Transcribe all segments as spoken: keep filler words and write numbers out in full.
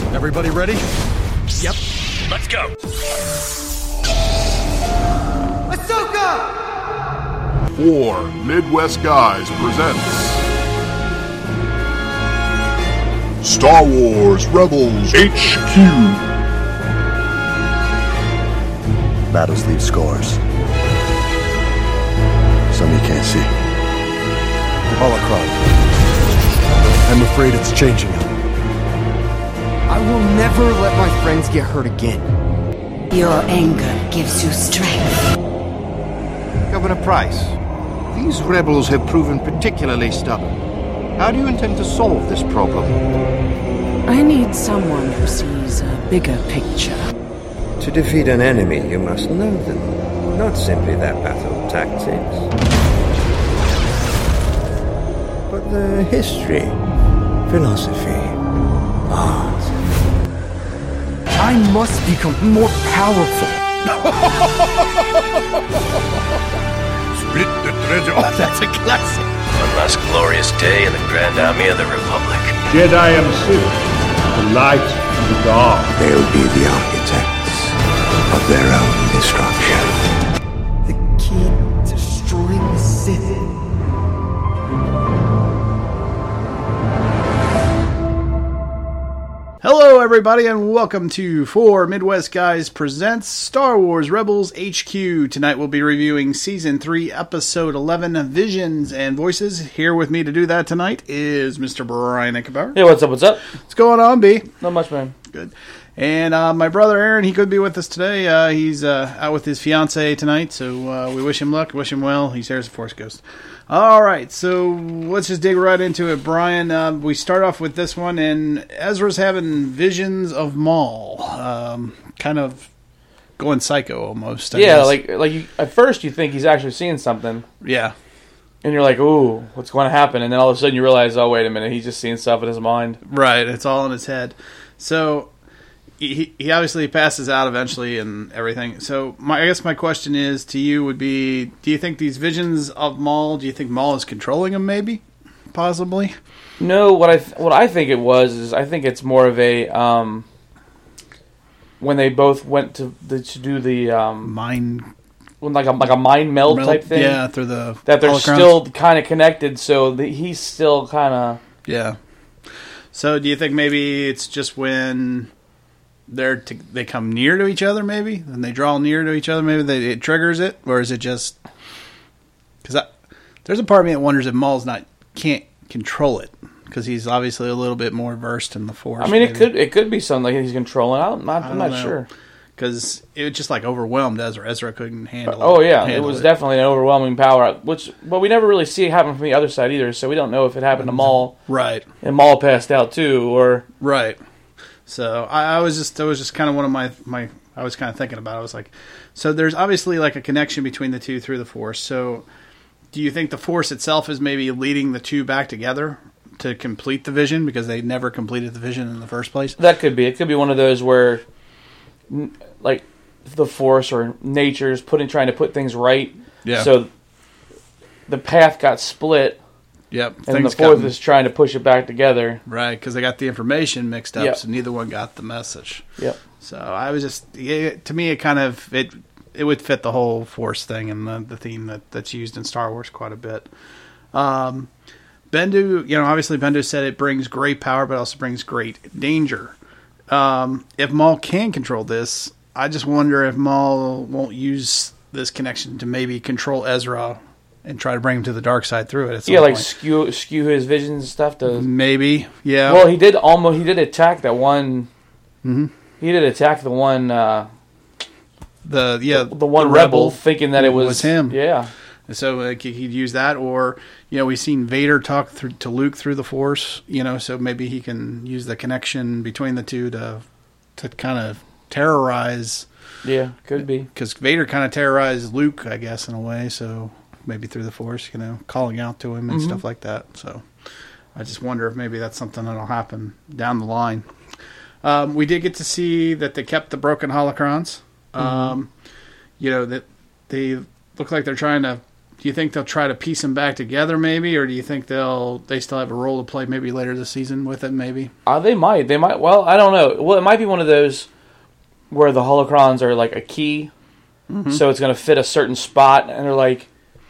Everybody ready? Yep. Let's go. Ahsoka! Four Midwest Guys presents Star Wars Rebels H Q. Battles leave scars. Some you can't see. Holocron. I'm afraid it's changing him. I will never let my friends get hurt again. Your anger gives you strength. Governor Price, these rebels have proven particularly stubborn. How do you intend to solve this problem? I need someone who sees a bigger picture. To defeat an enemy, you must know them, not simply their battle tactics, but their history, philosophy, art. I must become more powerful. Split the treasure. Oh, that's a classic. One last glorious day in the Grand Army of the Republic. Jedi and Sith, the light and the dark. They'll be the architects of their own destruction. The key to destroying the Sith. Hello, everybody, and welcome to Four Midwest Guys Presents Star Wars Rebels H Q. Tonight we'll be reviewing Season three, Episode eleven, Visions and Voices. Here with me to do that tonight is Mister Brian Ichabod. Hey, what's up, what's up? What's going on, B? Not much, man. Good. And uh, my brother Aaron, he could be with us today. Uh, he's uh, out with his fiancée tonight, so uh, we wish him luck, wish him well. He's here as a Force Ghost. All right, so let's just dig right into it. Brian, uh, we start off with this one, and Ezra's having visions of Maul, um, kind of going psycho almost. I yeah, guess. like like you, at first you think he's actually seeing something. Yeah. And you're like, ooh, what's going to happen? And then all of a sudden you realize, oh, wait a minute, he's just seeing stuff in his mind. Right, it's all in his head. So he he obviously passes out eventually and everything. So my I guess my question is to you would be, do you think these visions of Maul, do you think Maul is controlling him maybe? Possibly? No, what I th- what I think it was is I think it's more of a um, when they both went to the, to do the um, mind like a like a mind meld, meld type thing. Yeah, through the that they're holocrons. Still kind of connected, so the, he's still kind of yeah. So do you think maybe it's just when they're to, they come near to each other, maybe, and they draw near to each other, maybe they, it triggers it, or is it just because there's a part of me that wonders if Maul's not can't control it because he's obviously a little bit more versed in the Force. I mean, maybe. it could it could be something like he's controlling. I'm not, I'm not know. sure because it was just like overwhelmed Ezra. Ezra couldn't handle. Oh yeah, handle it was it. definitely an overwhelming power, which but we never really see it happen from the other side either. So we don't know if it happened to Maul, right? And Maul passed out too, or right. So I, I was just that was just kind of one of my my I was kind of thinking about it. I was like, so there's obviously like a connection between the two through the Force. So do you think the Force itself is maybe leading the two back together to complete the vision because they never completed the vision in the first place? That could be. It could be one of those where, like, the Force or nature's putting trying to put things right. Yeah. So the path got split. Yep. And Things the Fourth got, is trying to push it back together. Right, because they got the information mixed up, yep. so neither one got the message. Yep. So I was just, it, to me, it kind of, it it would fit the whole Force thing and the, the theme that, that's used in Star Wars quite a bit. Um, Bendu, you know, obviously Bendu said it brings great power, but also brings great danger. Um, if Maul can control this, I just wonder if Maul won't use this connection to maybe control Ezra and try to bring him to the dark side through it. At some yeah, like point. skew skew his visions and stuff. To maybe, yeah. Well, he did almost. He did attack that one. Mm-hmm. He did attack the one. Uh, the yeah, the, the one the rebel, rebel, thinking that it was, was him. Yeah. So like, he'd use that, or you know, we've seen Vader talk through, to Luke through the Force. You know, so maybe he can use the connection between the two to to kind of terrorize. Yeah, could be because Vader kind of terrorized Luke, I guess, in a way. So. Maybe through the Force, you know, calling out to him and mm-hmm. stuff like that. So I just wonder if maybe that's something that'll happen down the line. Um, we did get to see that they kept the broken holocrons. Um, mm-hmm. You know, that they look like they're trying to do you think they'll try to piece them back together, maybe, or do you think they'll they still have a role to play maybe later this season with it, maybe? Uh, they might. They might. Well, I don't know. Well, it might be one of those where the holocrons are like a key, mm-hmm. so it's going to fit a certain spot, and they're like,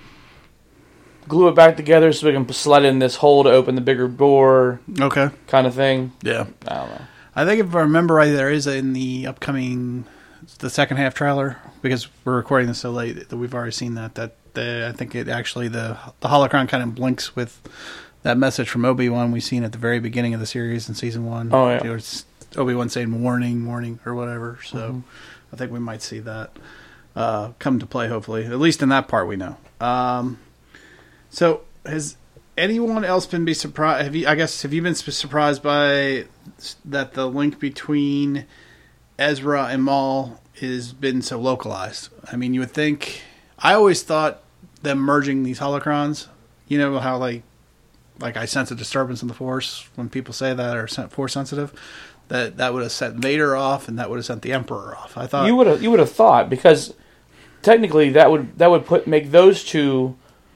glue it back together so we can slide in this hole to open the bigger door. Okay. Kind of thing. Yeah. I don't know. I think if I remember right, there is in the upcoming, the second half trailer, because we're recording this so late that we've already seen that, that the, I think it actually, the the holocron kind of blinks with that message from Obi-Wan we've seen at the very beginning of the series in season one. Oh, yeah. It was Obi-Wan saying warning, warning, or whatever. So mm-hmm. I think we might see that uh, come to play, hopefully. At least in that part we know. Um, so has anyone else been be surprised? Have you? I guess have you been surprised by that the link between Ezra and Maul has been so localized? I mean, you would think. I always thought them merging these holocrons. You know how like like I sense a disturbance in the Force when people say that are Force sensitive. That that would have set Vader off, and that would have sent the Emperor off. I thought you would have you would have thought, because technically that would that would put make those two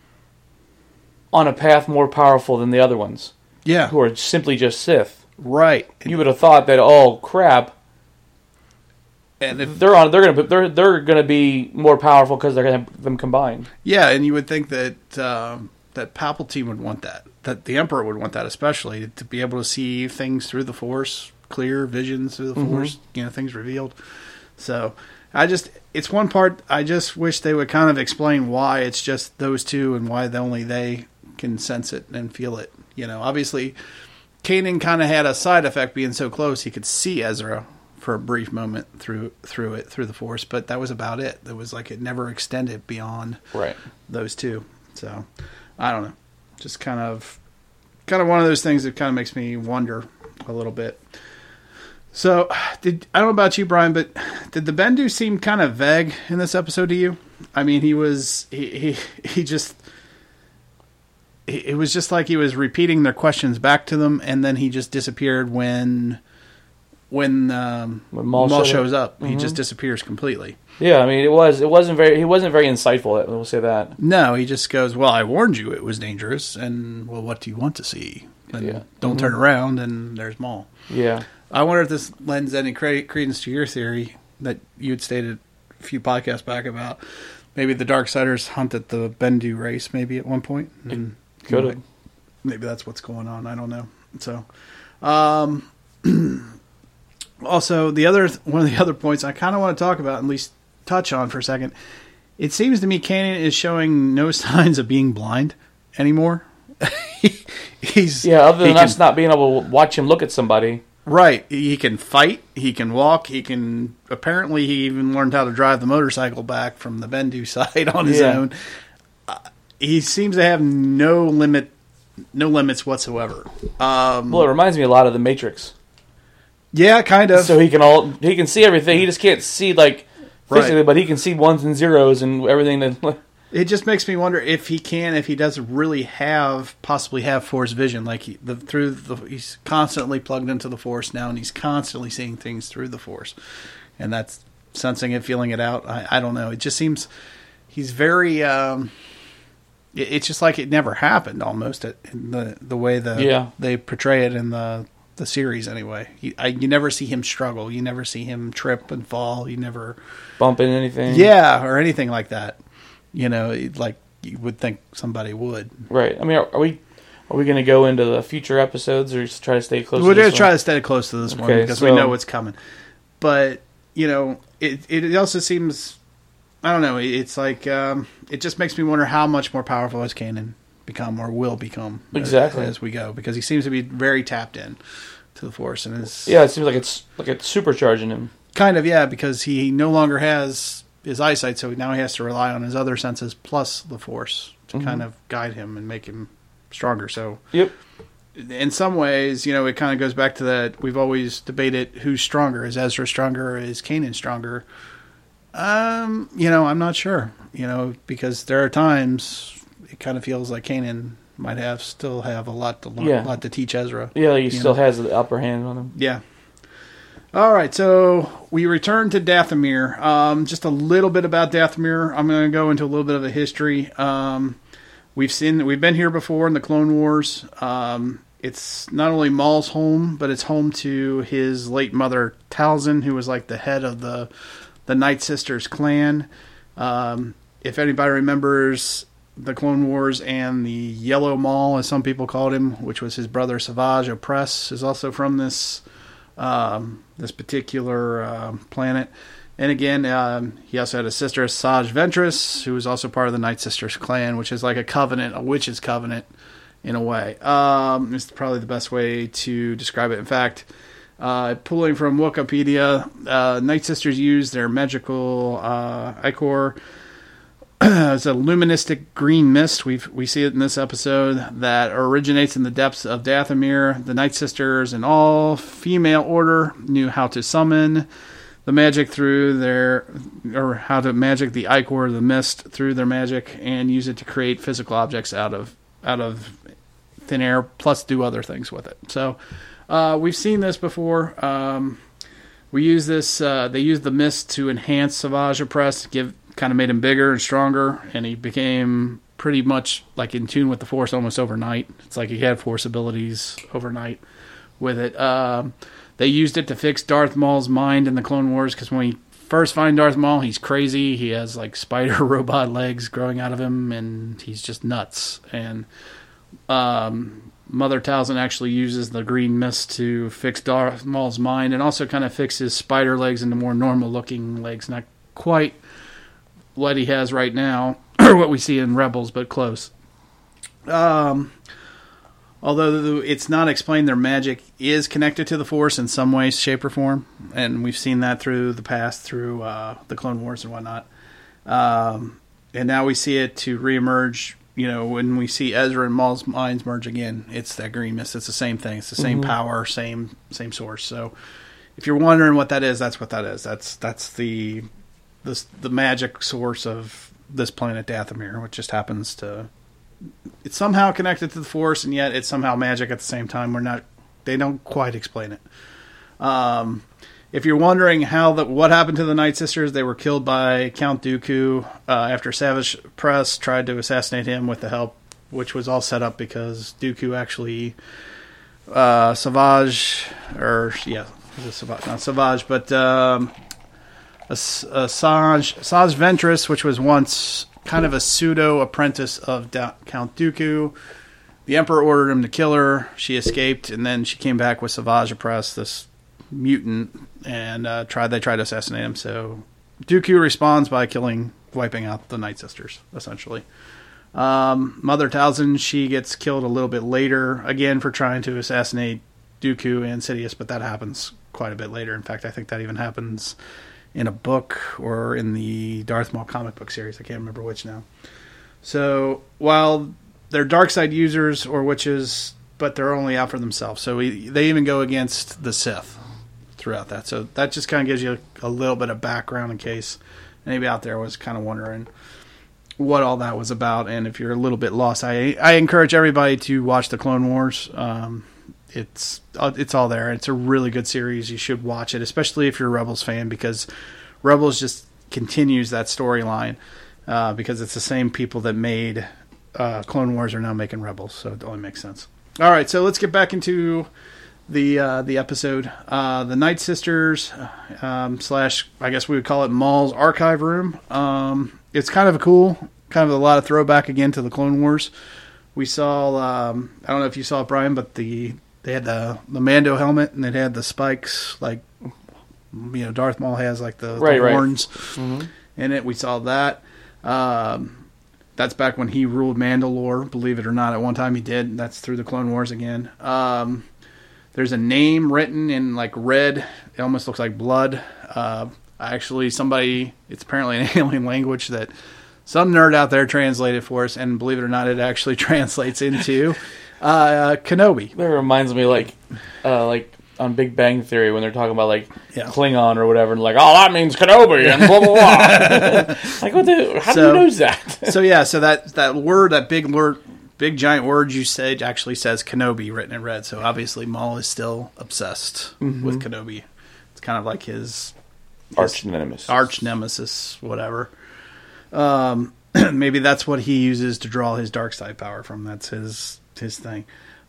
on a path more powerful than the other ones. Yeah, who are simply just Sith. Right. You would have thought that, oh crap, and if they're on, they're gonna they're they're gonna be more powerful because they're gonna have them combined. Yeah, and you would think that um, that Palpatine would want that, that the Emperor would want that, especially to be able to see things through the Force, clear visions through the Mm-hmm. Force, you know, things revealed. So I just, it's one part. I just wish they would kind of explain why it's just those two and why the, only they can sense it and feel it. You know, obviously, Kanan kind of had a side effect being so close. He could see Ezra for a brief moment through through it through the Force, but that was about it. It was like it never extended beyond right. those two. So I don't know, just kind of kind of one of those things that kind of makes me wonder a little bit. So did I don't know about you, Brian, but did the Bendu seem kind of vague in this episode to you? I mean, he was he he, he just. It was just like he was repeating their questions back to them, and then he just disappeared when when, um, when Maul, Maul shows shows up. up. Mm-hmm. He just disappears completely. Yeah, I mean, it was it wasn't very he wasn't very insightful. We'll say that. No, he just goes, "Well, I warned you it was dangerous, and well, what do you want to see? And yeah. Don't mm-hmm. turn around, and there's Maul." Yeah, I wonder if this lends any credit, credence to your theory that you had stated a few podcasts back about maybe the Darksiders hunted the Bendu race maybe at one point. And could have. Maybe that's what's going on. I don't know. So, um, also the other one of the other points I kind of want to talk about, at least touch on for a second. It seems to me Kanan is showing no signs of being blind anymore. He's yeah, other than he us can, not being able to watch him look at somebody. Right. He can fight. He can walk. He can. Apparently, he even learned how to drive the motorcycle back from the Bendu side on his yeah. own. Uh, he seems to have no limit, no limits whatsoever. Um, well, it reminds me a lot of the Matrix. Yeah, kind of. So he can all he can see everything. He just can't see like physically, right. but he can see ones and zeros and everything. That it just makes me wonder if he can, if he doesn't really have, possibly have Force vision. Like he, the through the, he's constantly plugged into the Force now, and he's constantly seeing things through the Force, and that's sensing it, feeling it out. I, I don't know. It just seems he's very. Um, it, it's just like it never happened almost. In the the way the yeah. they portray it in the. The series, anyway. He, I, you never see him struggle. You never see him trip and fall. You never bump into anything. Yeah, or anything like that. You know, like you would think somebody would. Right. I mean, are, are we are we going to go into the future episodes, or just try to stay close? We're going to try to stay close to this okay, one because so, we know what's coming. But you know, it it also seems. I don't know. It's like um, it just makes me wonder how much more powerful has Kanan become or will become exactly as, as we go, because he seems to be very tapped in to the Force, and is yeah, it seems like it's like it's supercharging him. Kind of, yeah, because he no longer has his eyesight, so now he has to rely on his other senses plus the Force to mm-hmm. kind of guide him and make him stronger. So, yep. In some ways, you know, it kind of goes back to that we've always debated who's stronger. Is Ezra stronger or is Kanan stronger? Um, you know, I'm not sure. You know, because there are times it kind of feels like Kanan might have still have a lot to learn, yeah. a lot to teach Ezra. Yeah, he still know? has the upper hand on him. Yeah. All right, so we return to Dathomir. Um, just a little bit about Dathomir. I'm going to go into a little bit of a history. Um, we've seen, we've been here before in the Clone Wars. Um, it's not only Maul's home, but it's home to his late mother Talzin, who was like the head of the the Night Sisters clan. Um, if anybody remembers the Clone Wars and the Yellow Maul, as some people called him, which was his brother Savage Opress, is also from this. Um, this particular uh, planet. And again, um, he also had a sister, Asajj Ventress, who was also part of the Night Sisters clan, which is like a covenant, a witch's covenant, in a way. Um, it's probably the best way to describe it. In fact, uh, pulling from Wikipedia, uh, Night Sisters use their magical uh, ichor as a luministic green mist. We we see it in this episode that originates in the depths of Dathomir. The Night Sisters, an all-female order, knew how to summon the magic through their, or how to magic the ichor, the mist, through their magic, and use it to create physical objects out of out of thin air, plus do other things with it. So uh, we've seen this before. Um, we use this. Uh, they use the mist to enhance Savage Opress, give. Kind of made him bigger and stronger, and he became pretty much like in tune with the Force almost overnight. It's like he had Force abilities overnight with it. Um, they used it to fix Darth Maul's mind in the Clone Wars, because when we first find Darth Maul, he's crazy. He has like spider robot legs growing out of him, and he's just nuts. And um, Mother Talzin actually uses the green mist to fix Darth Maul's mind, and also kind of fix his spider legs into more normal-looking legs. Not quite what he has right now, or what we see in Rebels, but close. Um, although it's not explained, their magic is connected to the Force in some way, shape, or form, and we've seen that through the past, through uh, the Clone Wars and whatnot. Um, and now we see it to reemerge. You know, when we see Ezra and Maul's minds merge again, it's that green mist. It's the same thing. It's the same mm-hmm. power, same same source. So, if you're wondering what that is, that's what that is. That's that's the This, the magic source of this planet Dathomir, which just happens to... It's somehow connected to the Force, and yet it's somehow magic at the same time. We're not... They don't quite explain it. Um, if you're wondering how the, what happened to the Night Sisters, they were killed by Count Dooku uh, after Savage Opress tried to assassinate him with the help, which was all set up because Dooku actually... Uh, Savage... Or, yeah, it was Savage, not Savage, but... Um, Asajj, Asajj Ventress, which was once kind of a pseudo-apprentice of da- Count Dooku. The Emperor ordered him to kill her. She escaped, and then she came back with Savage Opress, this mutant, and uh, tried. they tried to assassinate him. So Dooku responds by killing, wiping out the Night Sisters, essentially. Um, Mother Talzin, she gets killed a little bit later, again for trying to assassinate Dooku and Sidious, but that happens quite a bit later. In fact, I think that even happens in a book or in the Darth Maul comic book series. I can't remember which now. So while they're dark side users or witches, but they're only out for themselves. So we, they even go against the Sith throughout that. So that just kind of gives you a, a little bit of background in case anybody out there was kind of wondering what all that was about. And if you're a little bit lost, I I encourage everybody to watch the Clone Wars. Um, It's it's all there. It's a really good series. You should watch it, especially if you're a Rebels fan, because Rebels just continues that storyline uh, because it's the same people that made uh, Clone Wars are now making Rebels, so it only makes sense. All right, so let's get back into the uh, the episode. Uh, the Night Sisters um, slash, I guess we would call it Maul's archive room. Um, it's kind of a cool, kind of a lot of throwback again to the Clone Wars. We saw, um, I don't know if you saw it, Brian, but the They had the the Mando helmet, and it had the spikes, like, you know, Darth Maul has, like, the, right, the right. horns mm-hmm. in it. We saw that. Um, that's back when he ruled Mandalore, believe it or not. At one time he did. That's through the Clone Wars again. Um, there's a name written in, like, red. It almost looks like blood. Uh, actually, somebody, it's apparently an alien language that some nerd out there translated for us, and believe it or not, it actually translates into... Uh, Kenobi. That reminds me, like, uh, like on Big Bang Theory when they're talking about like yeah. Klingon or whatever, and like, oh, that means Kenobi and blah blah blah. Like, what the? How so, do you know that? so yeah, so that that word, that big word, big giant word you said, actually says Kenobi written in red. So obviously Maul is still obsessed mm-hmm. with Kenobi. It's kind of like his, his arch nemesis. Arch nemesis, whatever. Um, maybe that's what he uses to draw his dark side power from. That's his his thing.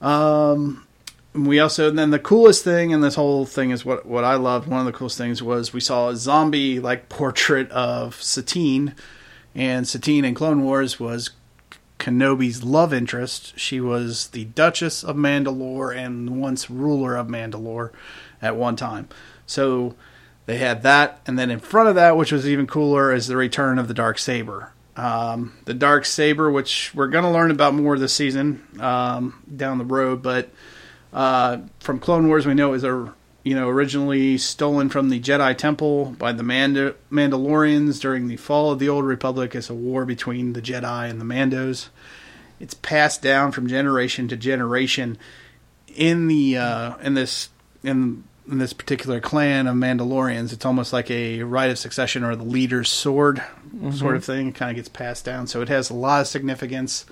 Um, we also and then the coolest thing in this whole thing is what what I loved. One of the coolest things was we saw a zombie like portrait of Satine, and Satine in Clone Wars was Kenobi's love interest. She was the Duchess of Mandalore and once ruler of Mandalore at one time. So they had that, and then in front of that, which was even cooler, is the return of the Darksaber. Um, the Darksaber, which we're going to learn about more this season um, down the road, but uh, from Clone Wars we know it was a, you know, originally stolen from the Jedi Temple by the Mand- Mandalorians during the fall of the Old Republic as a war between the Jedi and the Mandos. It's passed down from generation to generation in the uh, in this in in this particular clan of Mandalorians. It's almost like a rite of succession or the leader's sword mm-hmm. sort of thing. It kind of gets passed down, so it has a lot of significance.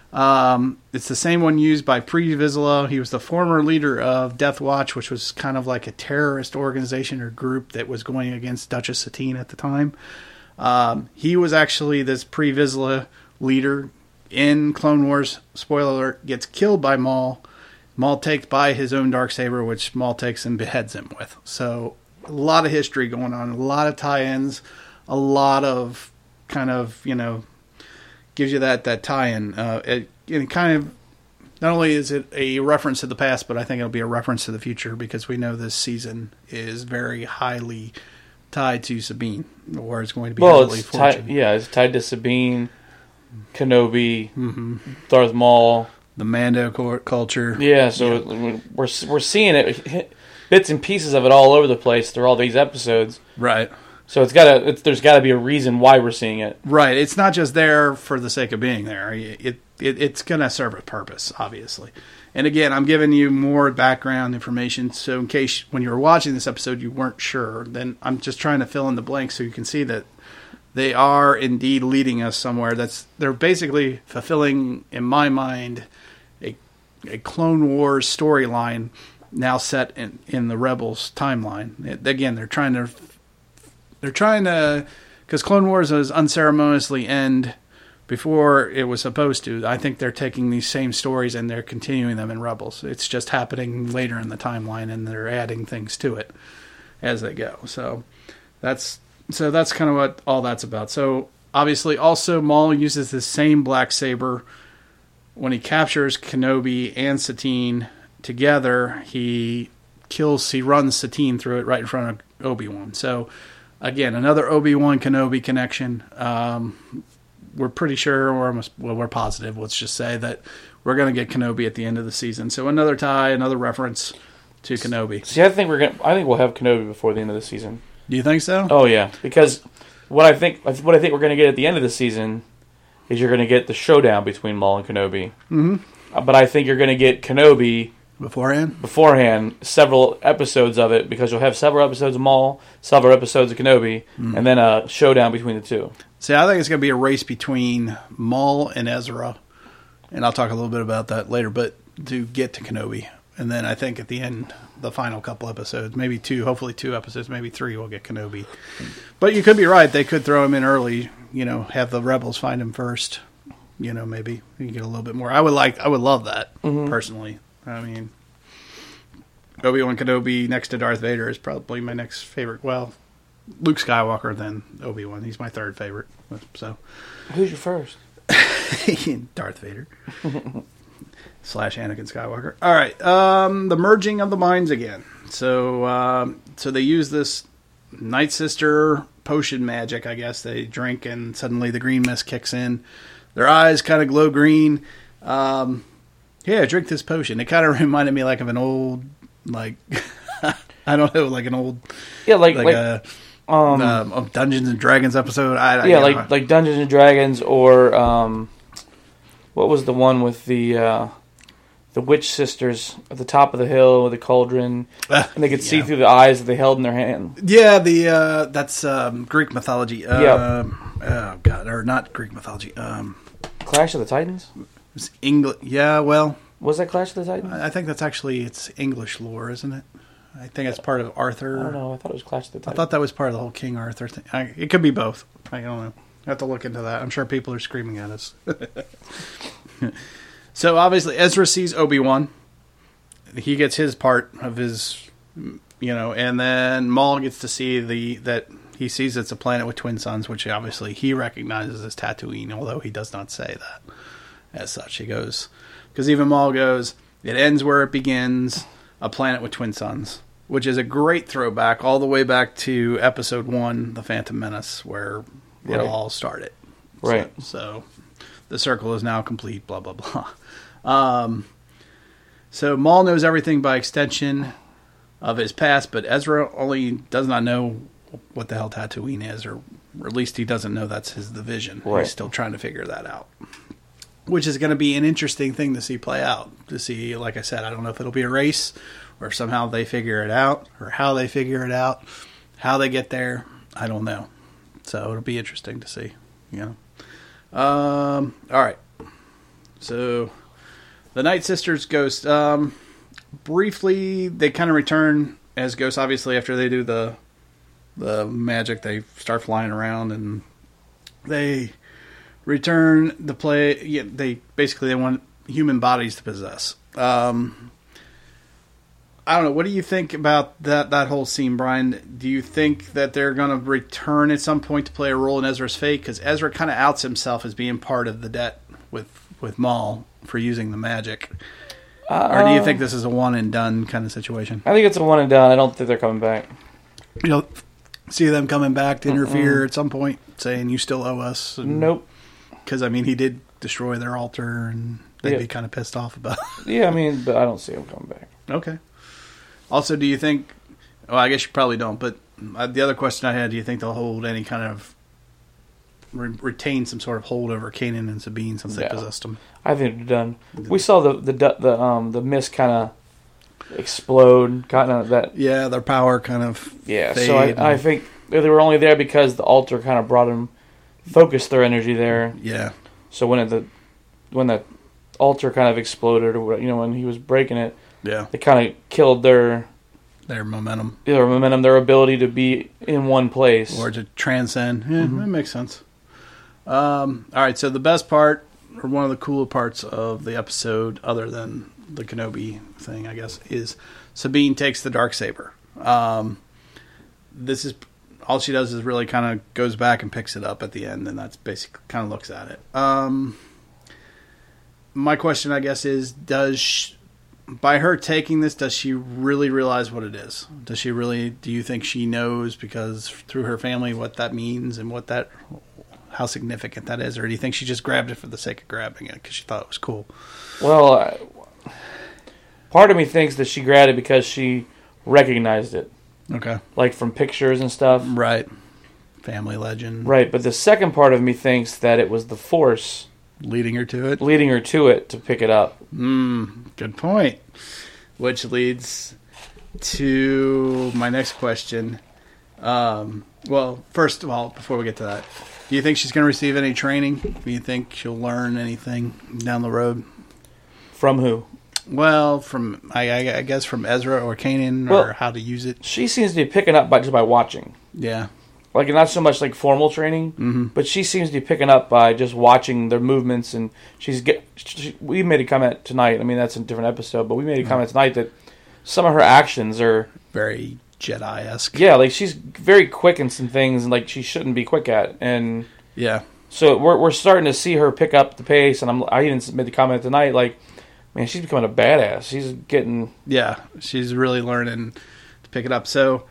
Um, it's the same one used by Pre Vizsla. He was the former leader of Death Watch, which was kind of like a terrorist organization or group that was going against Duchess Satine at the time. Um, he was actually this Pre Vizsla leader in Clone Wars. Spoiler alert, gets killed by Maul. Maul takes by his own Darksaber, which Maul takes and beheads him with. So a lot of history going on, a lot of tie-ins, a lot of kind of, you know, gives you that, that tie-in. Uh, it, it kind of, not only is it a reference to the past, but I think it'll be a reference to the future because we know this season is very highly tied to Sabine, or it's going to be well, heavily it's fortunate. Tied, yeah, it's tied to Sabine, Kenobi, mm-hmm. Darth Maul. The Mando culture. Yeah, so yeah. we're we're seeing it, bits and pieces of it all over the place through all these episodes. Right. So it's gotta, it's, there's got to be a reason why we're seeing it. Right. It's not just there for the sake of being there. It, it it's going to serve a purpose, obviously. And again, I'm giving you more background information, so in case when you were watching this episode you weren't sure, then I'm just trying to fill in the blanks so you can see that they are indeed leading us somewhere. That's they're basically fulfilling, in my mind, a a Clone Wars storyline now set in, in the Rebels timeline. It, again, they're trying to they're trying to because Clone Wars was unceremoniously end before it was supposed to. I think they're taking these same stories and they're continuing them in Rebels. It's just happening later in the timeline, and they're adding things to it as they go. So that's. So that's kind of what all that's about. So obviously also Maul uses the same black saber when he captures Kenobi and Satine together. He kills, he runs Satine through it right in front of Obi-Wan. So again, another Obi-Wan Kenobi connection. Um, we're pretty sure, or almost, well, we're positive, let's just say that we're going to get Kenobi at the end of the season. So another tie, another reference to Kenobi. See, I think we're going. I think we'll have Kenobi before the end of the season. Do you think so? Oh yeah, because what I think what I think we're going to get at the end of the season is you're going to get the showdown between Maul and Kenobi. Mm-hmm. Uh, but I think you're going to get Kenobi beforehand. Beforehand, several episodes of it because you'll have several episodes of Maul, several episodes of Kenobi, mm-hmm. and then a showdown between the two. See, I think it's going to be a race between Maul and Ezra, and I'll talk a little bit about that later. But to get to Kenobi. And then I think at the end, the final couple episodes, maybe two, hopefully two episodes, maybe three, we'll get Kenobi. But you could be right. They could throw him in early, you know, have the Rebels find him first. You know, maybe you can get a little bit more. I would like, I would love that, mm-hmm. personally. I mean, Obi-Wan Kenobi next to Darth Vader is probably my next favorite. Well, Luke Skywalker, then Obi-Wan. He's my third favorite. So, who's your first? Darth Vader. Slash Anakin Skywalker. All right, um, the merging of the minds again. So, um, so they use this Night Sister potion magic. I guess they drink, and suddenly the green mist kicks in. Their eyes kind of glow green. Um, yeah, drink this potion. It kind of reminded me like of an old, like I don't know, like an old, yeah, like like, like a um, um, Dungeons and Dragons episode. I, I, yeah, like know. like Dungeons and Dragons, or um, what was the one with the. Uh, The witch sisters at the top of the hill with the cauldron, uh, and they could yeah. see through the eyes that they held in their hand. Yeah, the uh, that's um, Greek mythology. Uh, yeah. Oh god, or not Greek mythology. Um, Clash of the Titans. English. Yeah, well, was that Clash of the Titans? I think that's actually it's English lore, isn't it? I think it's part of Arthur. I don't know. I thought it was Clash of the Titans. I thought that was part of the whole King Arthur thing. I, it could be both. I don't know. I have to look into that. I'm sure people are screaming at us. So obviously Ezra sees Obi-Wan. He gets his part of his, you know, and then Maul gets to see the that he sees it's a planet with twin suns, which obviously he recognizes as Tatooine, although he does not say that as such. He goes, because even Maul goes, it ends where it begins, a planet with twin suns, which is a great throwback all the way back to Episode One, The Phantom Menace, where it Right. all started. Right. So, so the circle is now complete, blah, blah, blah. Um, so Maul knows everything by extension of his past, but Ezra only does not know what the hell Tatooine is, or, or at least he doesn't know that's his division. Right. He's still trying to figure that out, which is going to be an interesting thing to see play out. To see, like I said, I don't know if it'll be a race, or if somehow they figure it out, or how they figure it out, how they get there. I don't know. So it'll be interesting to see. You know. Um. All right. So the Night Sisters ghost. Um. Briefly, they kind of return as ghosts. Obviously, after they do the the magic, they start flying around, and they return to play. Yeah, they basically they want human bodies to possess. Um, I don't know. What do you think about that that whole scene, Brian? Do you think that they're going to return at some point to play a role in Ezra's fate? Because Ezra kind of outs himself as being part of the debt with with Maul for using the magic. Uh, Or do you think this is a one and done kind of situation? I think it's a one and done. I don't think they're coming back. You know, see them coming back to interfere Mm-mm. at some point, saying you still owe us. And, Nope. Because I mean, he did destroy their altar, and they'd Yeah. be kind of pissed off about it. Yeah, I mean, but I don't see them coming back. Okay. Also, do you think? Well, I guess you probably don't. But uh, the other question I had: do you think they'll hold any kind of re- retain some sort of hold over Kanan and Sabine since they Yeah. possessed them? I think they're done. We saw the the du- the um the mist kind of explode, kind of that. Yeah, their power kind of. Yeah, fade so I, and- I think they were only there because the altar kind of brought them, focused their energy there. Yeah. So when it, the when the altar kind of exploded, or what- you know, when he was breaking it, Yeah. they kind of killed their Their momentum. their momentum, their ability to be in one place. Or to transcend. Yeah, Mhm. that makes sense. Um, all right, so the best part, or one of the cooler parts of the episode, other than the Kenobi thing, I guess, is Sabine takes the Darksaber. Um, this is all she does is really kind of goes back and picks it up at the end, and that's basically kind of looks at it. Um, my question, I guess, is does she, by her taking this, does she really realize what it is? Does she really? Do you think she knows because through her family what that means and what that, how significant that is, or do you think she just grabbed it for the sake of grabbing it because she thought it was cool? Well, I, part of me thinks that she grabbed it because she recognized it. Okay. Like from pictures and stuff. Right. Family legend. Right, but the second part of me thinks that it was the Force leading her to it. Leading her to it to pick it up. Mm, good point. Which leads to my next question. Um, well, first of all, before we get to that, do you think she's going to receive any training? Do you think she'll learn anything down the road? From who? Well, from I, I, I guess from Ezra or Kanan, Well, or how to use it. She seems to be picking up by just by watching. Yeah. Like, not so much like formal training, mm-hmm. but she seems to be picking up by just watching their movements. And she's get. She, we made a comment tonight. I mean, that's a different episode, but we made a comment tonight that some of her actions are very Jedi-esque. Yeah, like she's very quick in some things, and like she shouldn't be quick at. And yeah, so we're we're starting to see her pick up the pace. And I'm I even made the comment tonight, like, man, she's becoming a badass. She's getting yeah, she's really learning to pick it up. So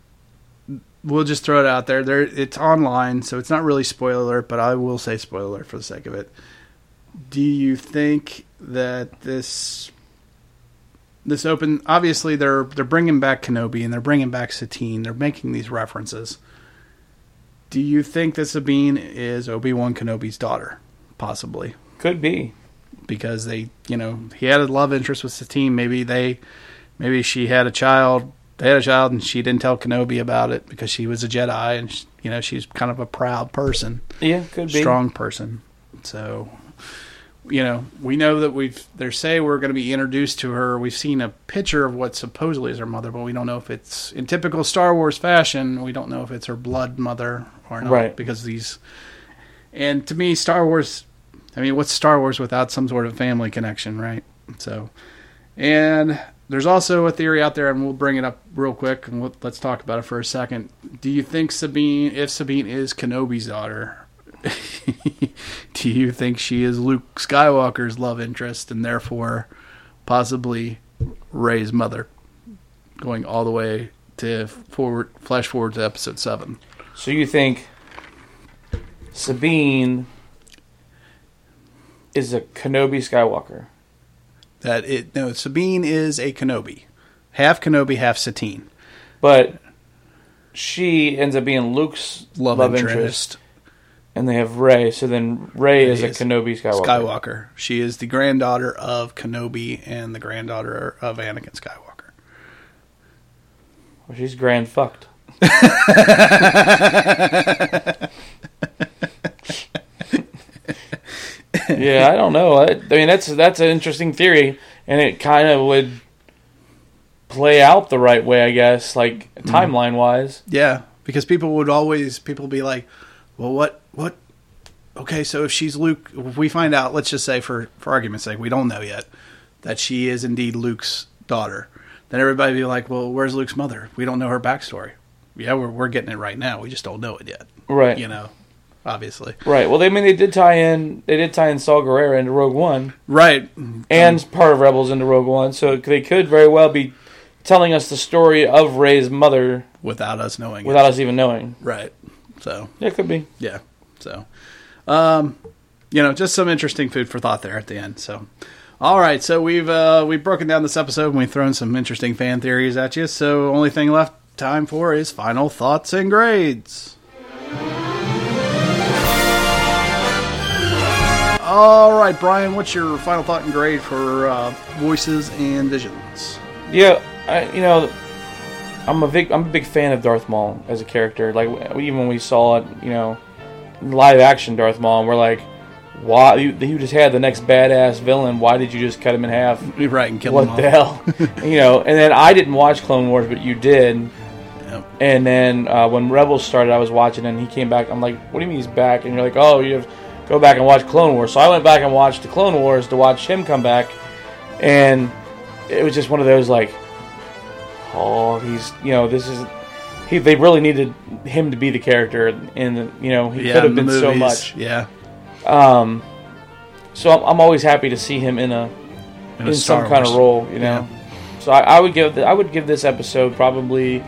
we'll just throw it out there. There, it's online, so it's not really spoiler alert, but I will say spoiler alert for the sake of it. Do you think that this this open? Obviously, they're they're bringing back Kenobi and they're bringing back Satine. They're making these references. Do you think that Sabine is Obi-Wan Kenobi's daughter? Possibly. Could be. Because they, you know, he had a love interest with Satine. Maybe they, maybe she had a child. They had a child, and she didn't tell Kenobi about it because she was a Jedi, and she, you know, she's kind of a proud person. Yeah, could be strong person. So you know, we know that we've, they say we're going to be introduced to her. We've seen a picture of what supposedly is her mother, but we don't know if it's, in typical Star Wars fashion, we don't know if it's her blood mother or not. Right. Because these, and to me, Star Wars, I mean, what's Star Wars without some sort of family connection, right? So, and there's also a theory out there, and we'll bring it up real quick, and we'll, let's talk about it for a second. Do you think Sabine, if Sabine is Kenobi's daughter, do you think she is Luke Skywalker's love interest and therefore possibly Rey's mother, going all the way to forward, flash forward to episode seven? So you think Sabine is a Kenobi Skywalker? That it no, Sabine is a Kenobi, half Kenobi, half Satine, but she ends up being Luke's love, love interest. interest. And they have Rey, so then Rey is a is Kenobi Skywalker. Skywalker. She is the granddaughter of Kenobi and the granddaughter of Anakin Skywalker. Well, she's grand fucked. Yeah, I don't know. I, I mean, that's that's an interesting theory, and it kind of would play out the right way, I guess, like mm. timeline wise. Yeah, because people would always people be like, "Well, what, what? Okay, so if she's Luke, if we find out, let's just say for for argument's sake, we don't know yet that she is indeed Luke's daughter, then everybody would be like, well, where's Luke's mother? We don't know her backstory. Yeah, we're we're getting it right now. We just don't know it yet, right? You know." Obviously, right. Well, they I mean they did tie in. They did tie in Saw Gerrera into Rogue One, right, and um, part of Rebels into Rogue One. So they could very well be telling us the story of Rey's mother without us knowing, without it. us even knowing. Right. So yeah, it could be. Yeah. So, um, you know, just some interesting food for thought there at the end. So, all right. So we've uh, we've broken down this episode and we've thrown some interesting fan theories at you. So, only thing left time for is final thoughts and grades. All right, Brian, what's your final thought and grade for uh, voices and visions? Yeah, I, you know, I'm a big I'm a big fan of Darth Maul as a character. Like even when we saw it, you know, live action Darth Maul, and we're like, why you, you just had the next badass villain? Why did you just cut him in half? Right, and kill what him. What the hell? You know, and then I didn't watch Clone Wars, but you did. Yep. And then uh, when Rebels started, I was watching, and he came back. I'm like, what do you mean he's back? And you're like, oh, you have. Go back and watch Clone Wars. So I went back and watched the Clone Wars to watch him come back, and it was just one of those like, oh, he's you know this is he. They really needed him to be the character, and you know he yeah, could have been movies, so much. Yeah. Um. So I'm, I'm always happy to see him in a in, in some kind of role, you know. Yeah. So I, I would give the, I would give this episode probably.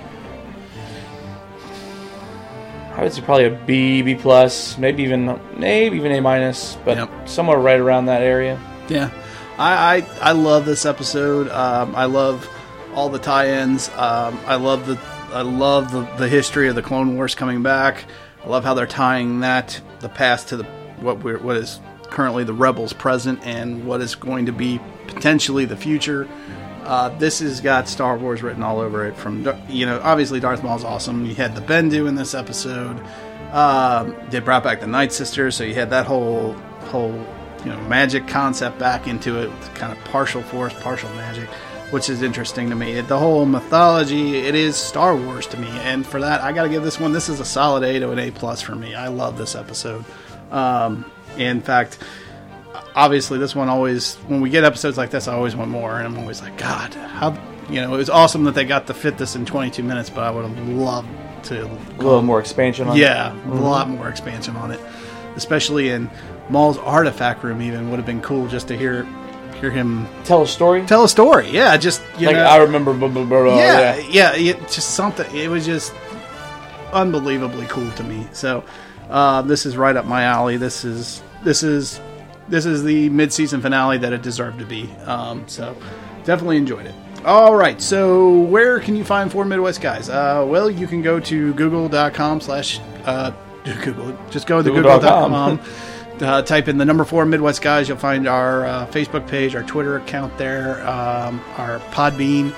I would say probably a B, B plus, maybe even maybe even A minus, but yep. somewhere right around that area. Yeah, I I, I love this episode. Um, I love all the tie-ins. Um, I love the I love the, the history of the Clone Wars coming back. I love how they're tying that the past to the what we're what is currently the Rebels present and what is going to be potentially the future. Uh, this has got Star Wars written all over it. From you know, obviously Darth Maul's awesome. You had the Bendu in this episode. Um, they brought back the Night Sisters, so you had that whole whole you know magic concept back into it, with kind of partial force, partial magic, which is interesting to me. The whole mythology, it is Star Wars to me, and for that, I got to give this one. This is a solid A to an A plus for me. I love this episode. Um, in fact. Obviously, this one always, when we get episodes like this, I always want more, and I'm always like, God, how, you know, it was awesome that they got to fit this in twenty-two minutes, but I would have loved to. A little more expansion on yeah, it. Yeah, mm-hmm. a lot more expansion on it, especially in Maul's artifact room. Even would have been cool just to hear hear him tell a story. Tell a story, yeah, just you like know, I remember, blah, blah, blah, blah, yeah, yeah, yeah, it, just something. It was just unbelievably cool to me. So uh, this is right up my alley. This is this is. This is the mid-season finale that it deserved to be. Um, so, definitely enjoyed it. All right, so where can you find Four Midwest Guys? Uh, well, you can go to google.com slash... Uh, Google. Just go to google dot com. uh, type in the number four Midwest Guys. You'll find our uh, Facebook page, our Twitter account there, um, our Podbean,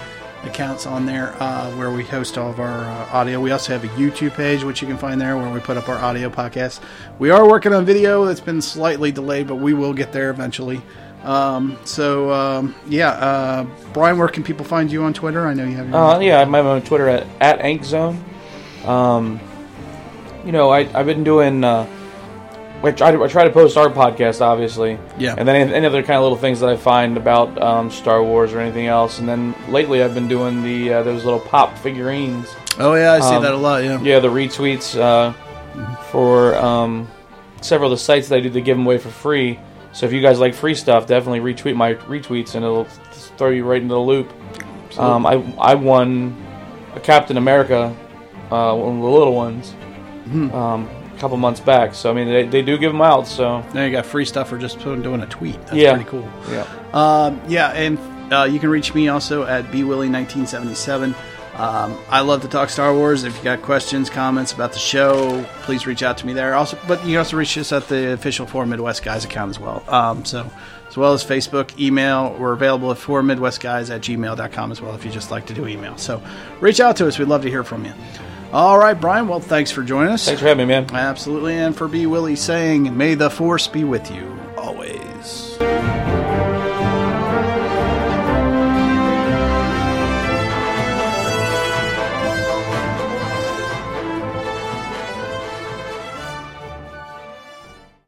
accounts on there uh, where we host all of our uh, audio. We also have a YouTube page, which you can find there, where we put up our audio podcasts. We are working on video. That's been slightly delayed, but we will get there eventually. Um, so, um, yeah, uh, Brian, where can people find you on Twitter? I know you have your Uh, yeah, I'm on Twitter at, at AnkZone. Um, you know, I, I've been doing... Uh, I try, to, I try to post our podcast, obviously. Yeah. And then any, any other kind of little things that I find about um, Star Wars or anything else. And then lately I've been doing the uh, those little pop figurines. Oh, yeah, I see um, that a lot, yeah. Yeah, the retweets uh, for um, several of the sites that I do to give them away for free. So if you guys like free stuff, definitely retweet my retweets and it'll throw you right into the loop. Um, I I won a Captain America, uh, one of the little ones, Mm-hmm. um, a couple months back. So I mean, they, they do give them out. So now you got free stuff for just doing a tweet. That's yeah. pretty cool. Yeah, um, yeah, and uh, you can reach me also at b willie nineteen seventy-seven. Um, I love to talk Star Wars. If you got questions, comments about the show, please reach out to me there. Also, but you can also reach us at the official Four Midwest Guys account as well. Um, so, as well as Facebook, email. We're available at four midwest guys at gmail dot com as well if you just like to do email. So, reach out to us. We'd love to hear from you. All right, Brian. Well, thanks for joining us. Thanks for having me, man. Absolutely. And for B. Willie saying, may the Force be with you.